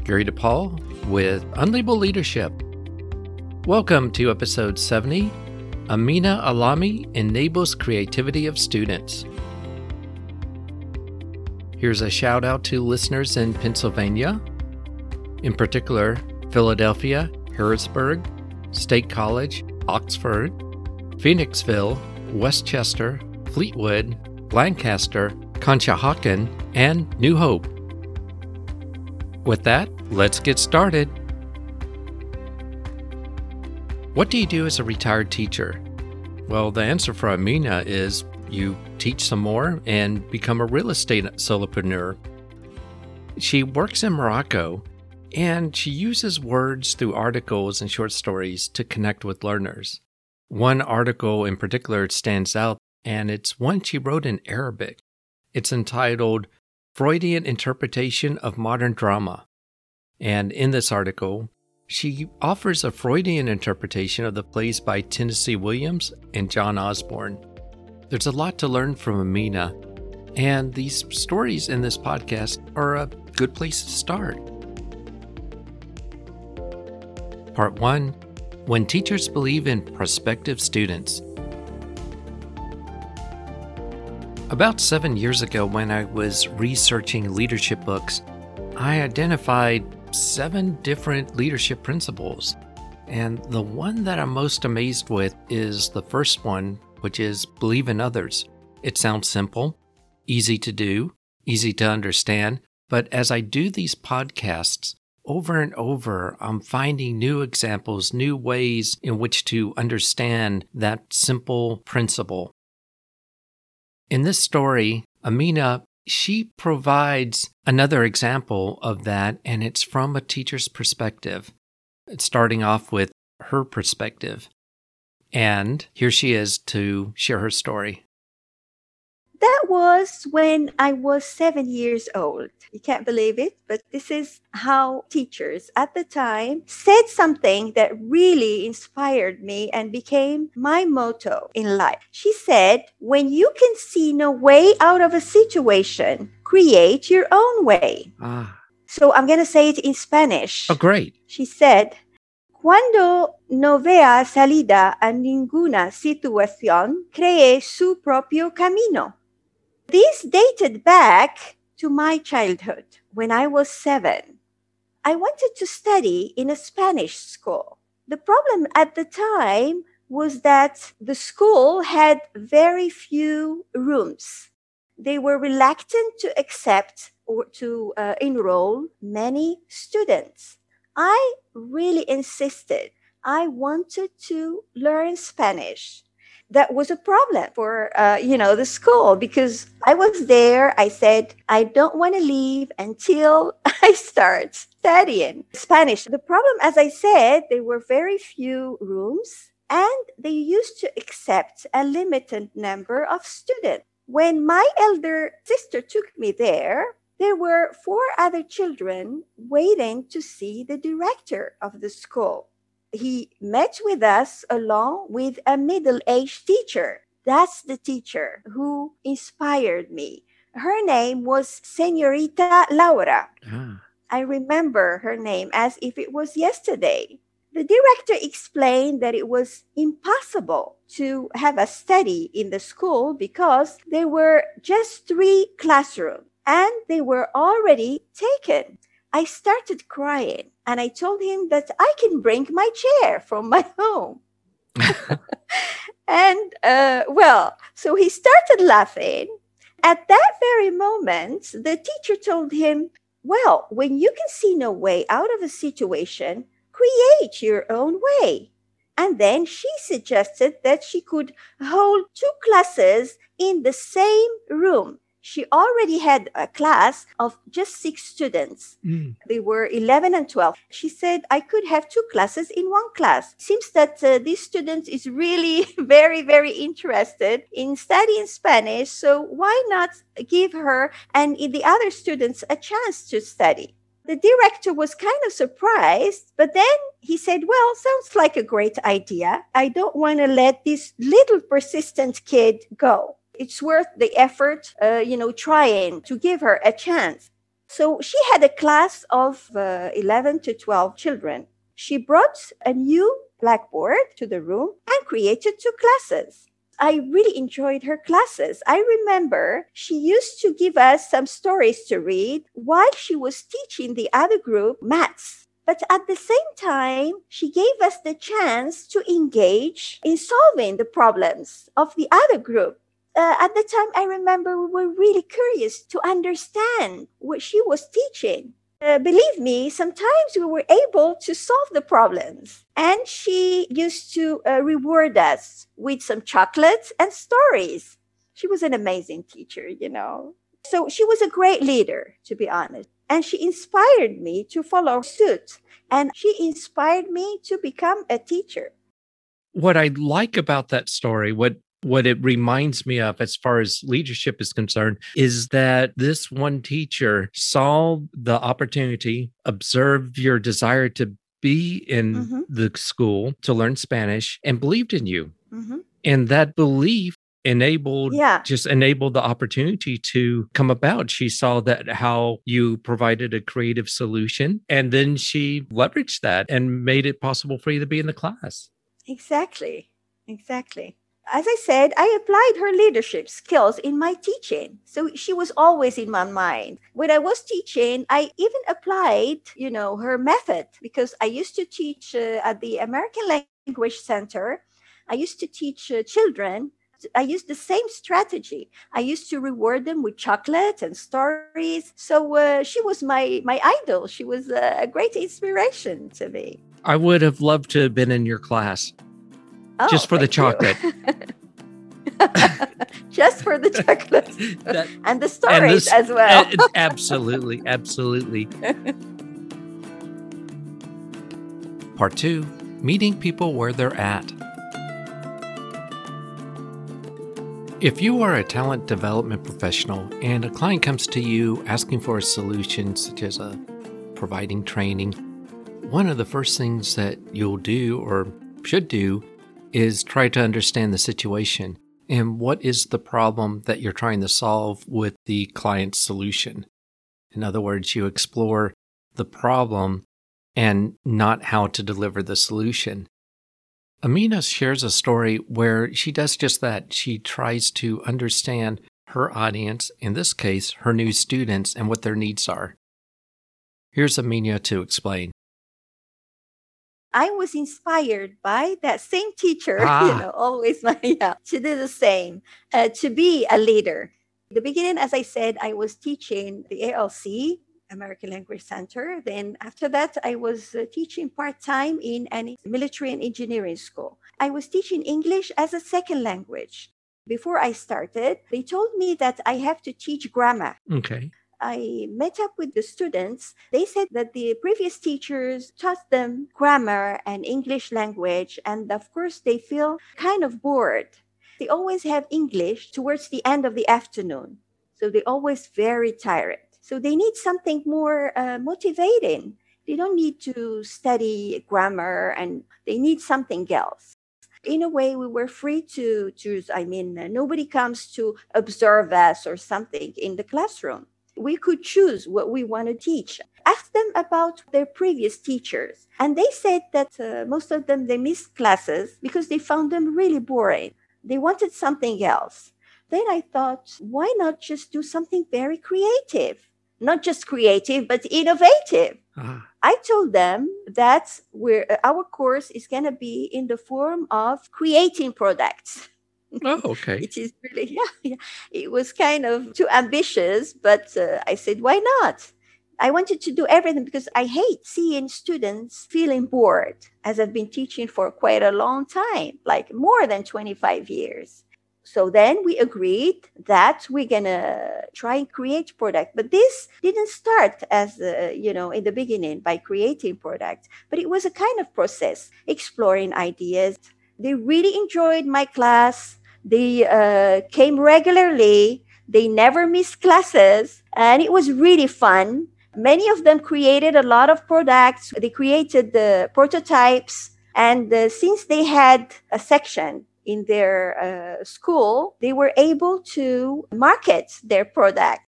Gary DePaul with Unlabeled Leadership. Welcome to episode 70. Amina Alami enables creativity of students. Here's a shout out to listeners in Pennsylvania, in particular Philadelphia, Harrisburg, State College, Oxford, Phoenixville, Westchester, Fleetwood, Lancaster, Conshohocken, and New Hope. With that, let's get started. What do you do as a retired teacher? Well, the answer for Amina is you teach some more and become a real estate solopreneur. She works in Morocco, and she uses words through articles and short stories to connect with learners. One article in particular stands out, and it's one she wrote in Arabic. It's entitled Freudian Interpretation of Modern Drama. And in this article, she offers a Freudian interpretation of the plays by Tennessee Williams and John Osborne. There's a lot to learn from Amina, and these stories in this podcast are a good place to start. Part 1. When teachers believe in prospective students. About 7 years ago, when I was researching leadership books, I identified 7 different leadership principles. And the one that I'm most amazed with is the first one, which is believe in others. It sounds simple, easy to do, easy to understand. But as I do these podcasts over and over, I'm finding new examples, new ways in which to understand that simple principle. In this story, Amina, she provides another example of that, and it's from a teacher's perspective. It's starting off with her perspective. And here she is to share her story. That was when I was 7 years old. You can't believe it, but this is how teachers at the time said something that really inspired me and became my motto in life. She said, when you can see no way out of a situation, create your own way. So I'm going to say it in Spanish. Oh, great. She said, Cuando no vea salida a ninguna situación, cree su propio camino. This dated back to my childhood when I was 7. I wanted to study in a Spanish school. The problem at the time was that the school had very few rooms. They were reluctant to accept or to enroll many students. I really insisted. I wanted to learn Spanish. That was a problem for, the school because I was there. I said, I don't want to leave until I start studying Spanish. The problem, as I said, there were very few rooms and they used to accept a limited number of students. When my elder sister took me there were 4 other children waiting to see the director of the school. He met with us along with a middle-aged teacher. That's the teacher who inspired me. Her name was Señorita Laura. I remember her name as if it was yesterday. The director explained that it was impossible to have a study in the school because there were just 3 classrooms and they were already taken. I started crying and I told him that I can bring my chair from my home. And, so he started laughing. At that very moment, the teacher told him, well, when you can see no way out of a situation, create your own way. And then she suggested that she could hold 2 classes in the same room. She already had a class of just 6 students. They were 11 and 12. She said, I could have 2 classes in one class. Seems that this student is really very, very interested in studying Spanish. So why not give her and the other students a chance to study? The director was kind of surprised, but then he said, well, sounds like a great idea. I don't want to let this little persistent kid go. It's worth the effort, trying to give her a chance. So she had a class of 11 to 12 children. She brought a new blackboard to the room and created two classes. I really enjoyed her classes. I remember she used to give us some stories to read while she was teaching the other group maths. But at the same time, she gave us the chance to engage in solving the problems of the other group. At the time, I remember we were really curious to understand what she was teaching. Believe me, sometimes we were able to solve the problems. And she used to reward us with some chocolates and stories. She was an amazing teacher, you know. So she was a great leader, to be honest. And she inspired me to follow suit. And she inspired me to become a teacher. What I like about that story, what it reminds me of as far as leadership is concerned, is that this one teacher saw the opportunity, observed your desire to be in the school to learn Spanish, and believed in you. And that belief enabled the opportunity to come about. She saw that how you provided a creative solution, and then she leveraged that and made it possible for you to be in the class. Exactly. As I said, I applied her leadership skills in my teaching. So she was always in my mind. When I was teaching, I even applied, her method, because I used to teach at the American Language Center. I used to teach children. I used the same strategy. I used to reward them with chocolate and stories. So she was my idol. She was a great inspiration to me. I would have loved to have been in your class. Just for the chocolate. Just for the chocolate. And the stories as well. Absolutely. Part 2, meeting people where they're at. If you are a talent development professional and a client comes to you asking for a solution, such as providing training, one of the first things that you'll do or should do is try to understand the situation and what is the problem that you're trying to solve with the client's solution. In other words, you explore the problem and not how to deliver the solution. Amina shares a story where she does just that. She tries to understand her audience, in this case, her new students, and what their needs are. Here's Amina to explain. I was inspired by that same teacher, always to do the same, to be a leader. In the beginning, as I said, I was teaching the ALC, American Language Center. Then after that, I was teaching part-time in a military and engineering school. I was teaching English as a second language. Before I started, they told me that I have to teach grammar. Okay. I met up with the students. They said that the previous teachers taught them grammar and English language. And of course, they feel kind of bored. They always have English towards the end of the afternoon. So they're always very tired. So they need something more motivating. They don't need to study grammar and they need something else. In a way, we were free to choose. Nobody comes to observe us or something in the classroom. We could choose what we want to teach. Ask them about their previous teachers. And they said that most of them, they missed classes because they found them really boring. They wanted something else. Then I thought, why not just do something very creative? Not just creative, but innovative. I told them that our course is going to be in the form of creating products. Oh, okay. It is really, It was kind of too ambitious, but I said, why not? I wanted to do everything because I hate seeing students feeling bored, as I've been teaching for quite a long time, like more than 25 years. So then we agreed that we're going to try and create product. But this didn't start as, in the beginning by creating product, but it was a kind of process, exploring ideas. They really enjoyed my class. They came regularly. They never missed classes. And it was really fun. Many of them created a lot of products. They created the prototypes. And since they had a section in their school, they were able to market their product.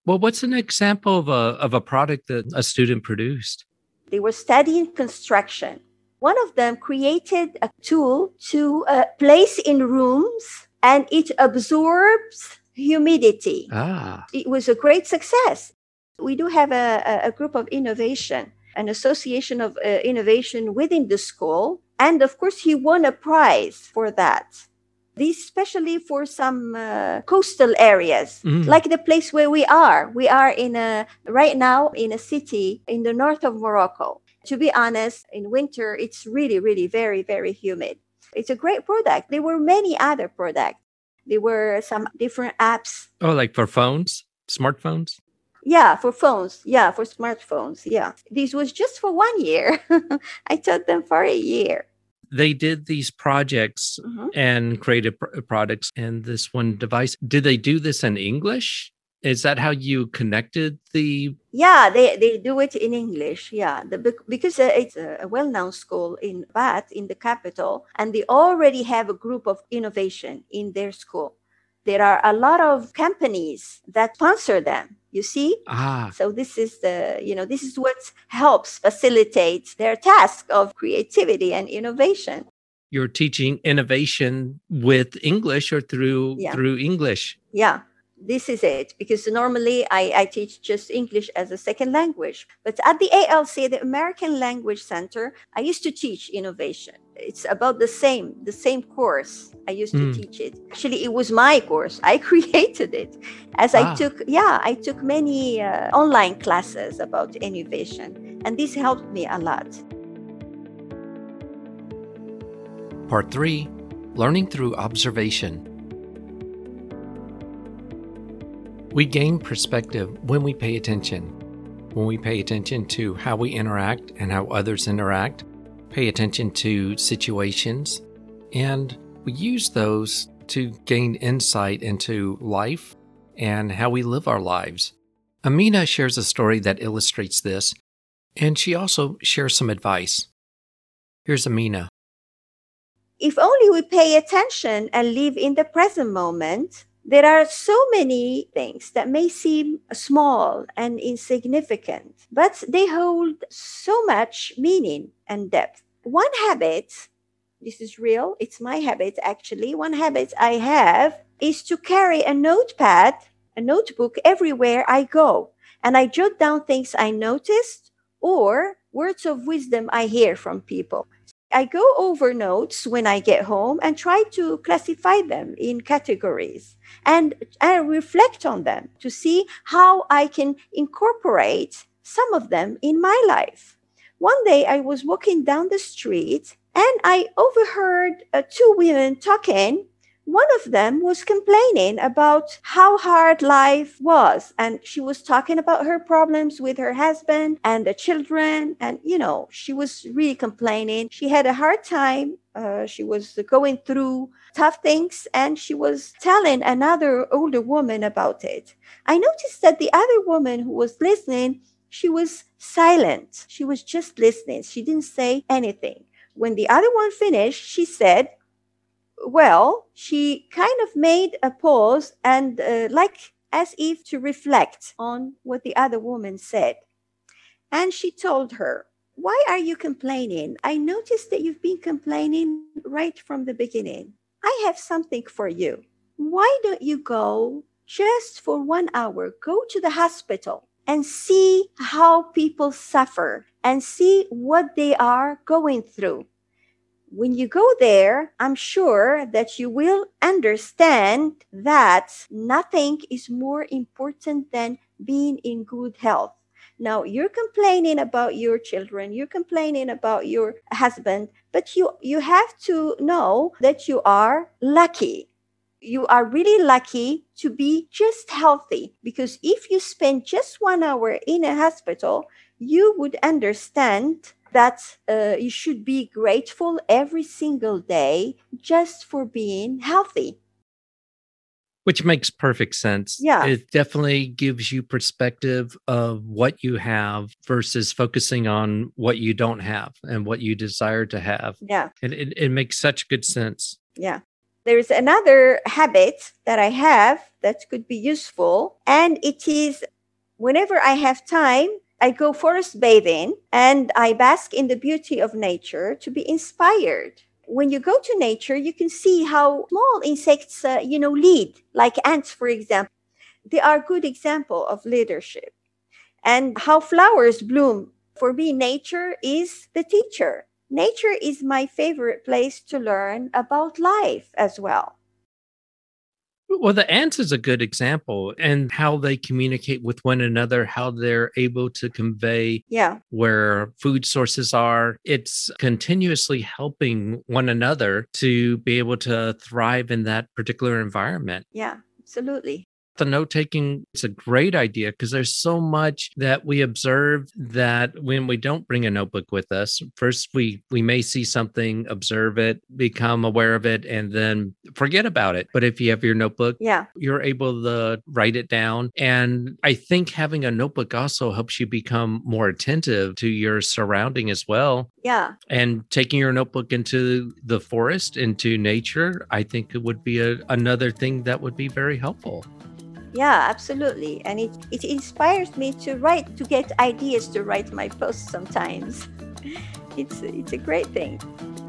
Well, what's an example of a product that a student produced? They were studying construction. One of them created a tool to place in rooms, and it absorbs humidity. Ah, It was a great success. We do have a group of innovation, an association of innovation within the school. And of course, he won a prize for that. These especially for some coastal areas, like the place where we are. We are right now in a city in the north of Morocco. To be honest, in winter, it's really, really very, very humid. It's a great product. There were many other products. There were some different apps. Oh, like for phones, smartphones? Yeah, for phones. Yeah, for smartphones. Yeah. This was just for 1 year. I taught them for a year. They did these projects and created products in this one device. Did they do this in English? Is that how you connected the? Yeah, they do it in English. Yeah, because it's a well-known school in Rabat, in the capital, and they already have a group of innovation in their school. There are a lot of companies that sponsor them. You see? So this is this is what helps facilitate their task of creativity and innovation. You're teaching innovation with English or through English? Yeah. This is it, because normally I teach just English as a second language. But at the ALC, the American Language Center, I used to teach innovation. It's about the same course. I used to teach it. Actually, it was my course. I created it I took many online classes about innovation. And this helped me a lot. Part 3, Learning through Observation. We gain perspective when we pay attention. When we pay attention to how we interact and how others interact, pay attention to situations, and we use those to gain insight into life and how we live our lives. Amina shares a story that illustrates this, and she also shares some advice. Here's Amina. If only we pay attention and live in the present moment, there are so many things that may seem small and insignificant, but they hold so much meaning and depth. One habit, this is real, it's my habit actually, one habit I have is to carry a notebook everywhere I go. And I jot down things I noticed or words of wisdom I hear from people. I go over notes when I get home and try to classify them in categories and I reflect on them to see how I can incorporate some of them in my life. One day I was walking down the street and I overheard two women talking. One of them was complaining about how hard life was. And she was talking about her problems with her husband and the children. And, she was really complaining. She had a hard time. She was going through tough things. And she was telling another older woman about it. I noticed that the other woman who was listening, she was silent. She was just listening. She didn't say anything. When the other one finished, she said, she kind of made a pause and like as if to reflect on what the other woman said. And she told her, "Why are you complaining? I noticed that you've been complaining right from the beginning. I have something for you. Why don't you go just for 1 hour, go to the hospital and see how people suffer and see what they are going through. When you go there, I'm sure that you will understand that nothing is more important than being in good health. Now, you're complaining about your children, you're complaining about your husband, but you have to know that you are lucky. You are really lucky to be just healthy, because if you spend just 1 hour in a hospital, you would understand that you should be grateful every single day just for being healthy." Which makes perfect sense. Yeah. It definitely gives you perspective of what you have versus focusing on what you don't have and what you desire to have. Yeah. And it makes such good sense. Yeah. There's another habit that I have that could be useful, and it is Whenever I have time, I go forest bathing and I bask in the beauty of nature to be inspired. When you go to nature, you can see how small insects, lead, like ants, for example. They are a good example of leadership. And how flowers bloom. For me, nature is the teacher. Nature is my favorite place to learn about life as well. Well, the ants is a good example and how they communicate with one another, how they're able to convey Yeah, where food sources are. It's continuously helping one another to be able to thrive in that particular environment. yeah, absolutely. The note taking is a great idea because there's so much that we observe that when we don't bring a notebook with us, first we may see something, observe it, become aware of it, and then forget about it. But if you have your notebook, Yeah, you're able to write it down. And I think having a notebook also helps you become more attentive to your surrounding as well. yeah, And taking your notebook into the forest, into nature, I think it would be another thing that would be very helpful. yeah, absolutely. And it inspires me to write, to get ideas to write my posts sometimes. It's a great thing.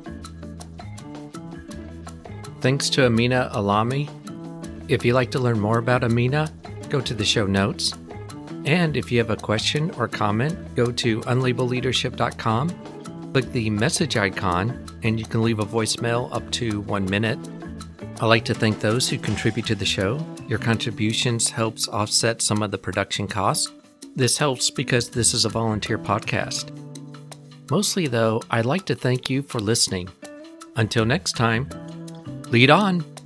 Thanks to Amina Alami. If you'd like to learn more about Amina, go to the show notes. And if you have a question or comment, go to unlabelleadership.com, click the message icon, and you can leave a voicemail up to 1 minute. I'd like to thank those who contribute to the show. Your contributions helps offset some of the production costs. This helps because this is a volunteer podcast. Mostly, though, I'd like to thank you for listening. Until next time, lead on.